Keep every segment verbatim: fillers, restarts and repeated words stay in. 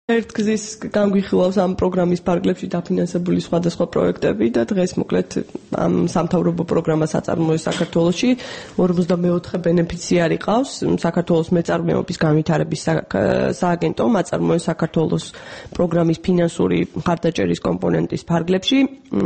ერთგზის განგვიხილავს ამ პროგრამის ფარგლებში დაფინანსებული სხვადასხვა პროექტები და დღეს მოკლედ ამ სამთავრობო პროგრამას აწარმოებს საქართველოში ორმოცდამეოთხე ბენეფიციარი ყავს საქართველოს მეწარმეობის განვითარების სააგენტომ აწარმოებს საქართველოს პროგრამის ფინანსური მხარდაჭერის კომპონენტის ფარგლებში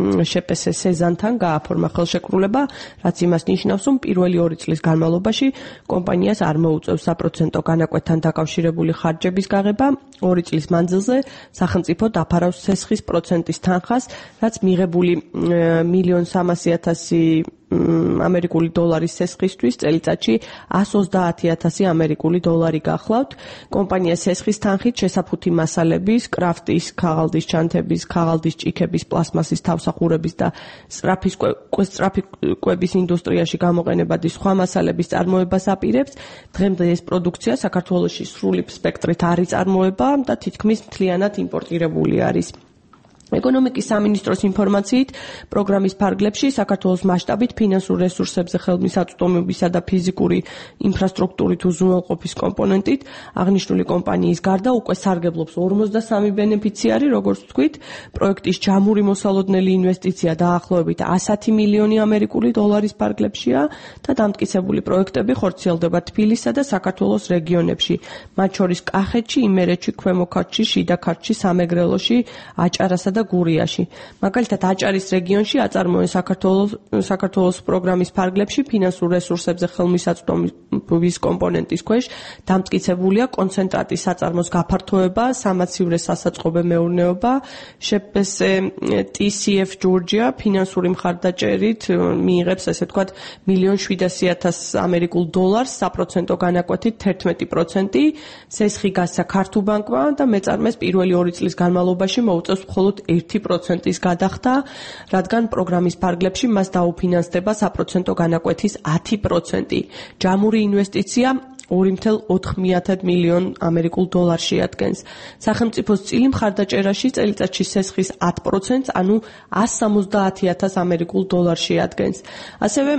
შპს სეზანთან გააფორმა ხელშეკრულება რაც იმას ნიშნავს რომ პირველი ორი წლის განმავლობაში კომპანიას არ მოუწევს საპროცენტო განაკვეთთან დაკავშირებული ხარჯების გაღება ორი წლის მანძილზე სახელმწიფო დაფარავს ცესხის პროცენტის თანხას, რაც მიღებული მილიონ სამასი ათასი ამერიკული დოლარის ცესხისთვის წელიწადში ასს ოცდაათი ათასი ამერიკული დოლარი გახლავთ. კომპანია ცესხის თანხით შესაფუთი მასალების, კრაფტის, ქაღალდის ჩანთების, ქაღალდის ჭიქების, პლასმასის თავსახურების და სწრაფის სწრაფი კვების ინდუსტრიაში გამოყენებადი სხვა მასალების წარმოებას აპირებს. დღემდე ეს პროდუქცია საქართველოში სრული სპექტრით არ იწარმოება და თითქმის მთლიანად იმპორტირებული არის. ეკონომიკის სამინისტროს ინფორმაციით პროგრამის ფარგლებში საქართველოს მასშტაბით ფინანსურ რესურსებზე ხელმისაწვდომობისა და ფიზიკური ინფრასტრუქტურით უზრუნველყოფის კომპონენტით აღნიშნული კომპანიის გარდა უკვე სარგებლობს ორმოცდასამი ბენეფიციარი, როგორც ვთქვით, პროექტის ჯამური მოსალოდნელი ინვესტიცია დაახლოებით ასი მილიონი ამერიკული დოლარის ფარგლებშია და დამტკიცებული პროექტები ხორციელდება თბილისსა და საქართველოს რეგიონებში, მათ შორის კახეთში, იმერეთში, ქვემო ქართლში, შიდა ქართლში, სამეგრელოში, აჭარასა და გურიაში. მაგალითად, აჭარის რეგიონში აწარმოებს საქართველოს საქართველოს პროგრამის ფარგლებში ფინანსურ რესურსებზე ხელმისაწვდომობის კომპონენტის ქვეშ დამტკიცებულია კონცენტრატის საწარმოს გაფართოება, სამაცივრე სასაწყობე მეურნეობა, შპს ტი სი ეფ ჯორჯია ფინანსური მხარდაჭერით მიიღებს ესე ვთქვათ მილიონ შვიდასი ათას ამერიკულ დოლარს საპროცენტო განაკვეთით თერთმეტი პროცენტი, ცესხი გასცა ქართულ ბანკმა და მეწარმეს პირველი ორი წლის განმავლობაში მოუწევს მხოლოდ ერთი პროცენტის გადახდა, რადგან პროგრამის ფარგლებში მას დაუფინანსდება საპროცენტო განაკვეთის ათი პროცენტი. ჯამური ინვესტიცია ორი ათეული ოთხი მილიონ ამერიკულ დოლარს შეადგენს. სახელმწიფოს წილი მხარდაჭერაში წელიწადში ცესხის ათი პროცენტს, ანუ ასს სამოცდაათი ათას ამერიკულ დოლარს შეადგენს. ასევე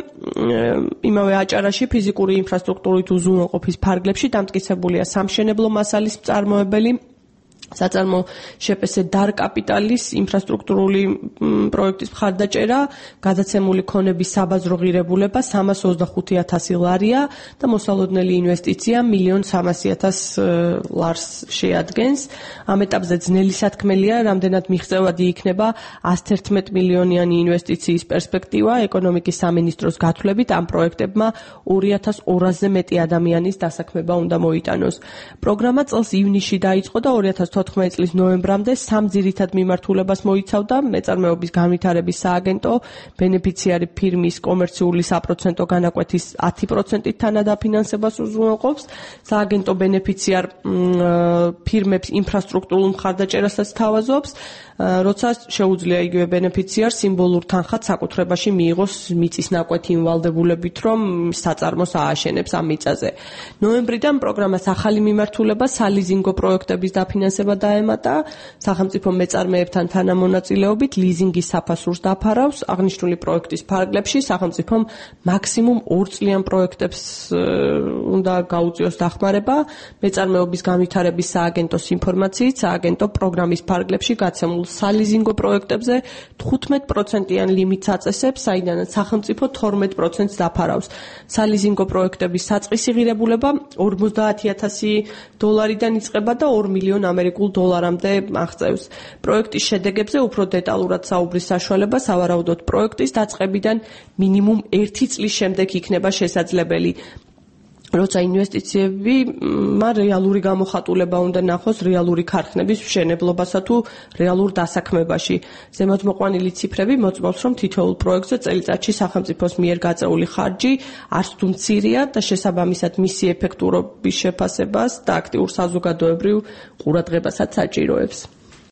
იმავე აჭარაში ფიზიკური ინფრასტრუქტურით უზრუნველყოფის ფარგლებში დამტკიცებულია სამშენებლო მასალის მწარმოებელი საწარმო შპს დარ კაპიტალის ინფრასტრუქტურული პროექტის მხარდაჭერა, გადაცემული ქონების საბაზრო ღირებულება სამას ოცდახუთი ათასი ლარია და მოსალოდნელი ინვესტიცია მილიონ სამასი ათას ლარს შეადგენს. ამ ეტაპზე ძნელი სათქმელია, რამდენად მიღწევადი იქნება ასი თერთმეტი მილიონიანი ინვესტიციის პერსპექტივა. ეკონომიკის სამინისტროს გათვლებით ამ პროექტებმა ორი ათას ორასზე მეტი ადამიანის დასაქმება უნდა მოიტანოს. პროგრამა წელს ივნისში დაიწყო და ორი ათას თოთხმეტი წლის ნოემბრამდე სამ ძირითად მიმართულებას მოიცავდა მეწარმეობის განვითარების სააგენტო, ბენეფიციარი ფირმის კომერციული საპროცენტო განაკვეთის ათი პროცენტით თანადაფინანსებას უზრუნველყოფს, სააგენტო ბენეფიციარ ფირმებს ინფრასტრუქტურულ მხარდაჭერასაც თავაზობს, როცა შეუძლია იგივე ბენეფიციარს სიმბოლურ თანხად საკუთრებაში მიიღოს მიწის ნაკვეთი იმ ვალდებულებით, რომ საწარმოს ააშენებს ამ მიწაზე. ნოემბრიდან პროგრამას ახალი მიმართულება სალიზინგო პროექტების დაფინანსება დაემატა, სახელმწიფო მეწარმეებთან თანამონაწილეობით ლიზინგის საფასურს დაფარავს, აღნიშნული პროექტის ფარგლებში სახელმწიფომ მაქსიმუმ ორწლიან პროექტებს უნდა გაუწიოს დახმარება. მეწარმეობის განვითარების სააგენტოს ინფორმაციით, სააგენტო პროგრამის ფარგლებში გაცემულ სალიზინგო პროექტებზე თხუთმეტი პროცენტიან ლიმიტს აწესებს, საიდანაც სახელმწიფო თორმეტი პროცენტს დაფარავს. სალიზინგო პროექტების საწყისი ღირებულება ორმოცდაათი ათასი დოლარიდან იწყება და ორი მილიონ ამერიკულ დოლარამდე აღწევს. პროექტის შედეგებზე უფრო დეტალურად საუბრის საშუალება სავარაუდოდ პროექტის დაწყებიდან მინიმუმ ერთი წლის შემდეგ იქნება შესაძლებელი. როცა ინვესტიციები მან რეალური გამოხატულება უნდა ნახოს რეალური ქარხნების მშენებლობასა თუ რეალურ დასაქმებაში. ზემოთ მოყვანილი ციფრები მოწმობს, რომ თითოეულ პროექტზე წელიწადში სახელმწიფოს მიერ გაწეული ხარჯი არც თუ მცირეა და შესაბამისად მისი ეფექტურობის შეფასებას და აქტიურ საზოგადოებრივ ყურადღებასაც საჭიროებს.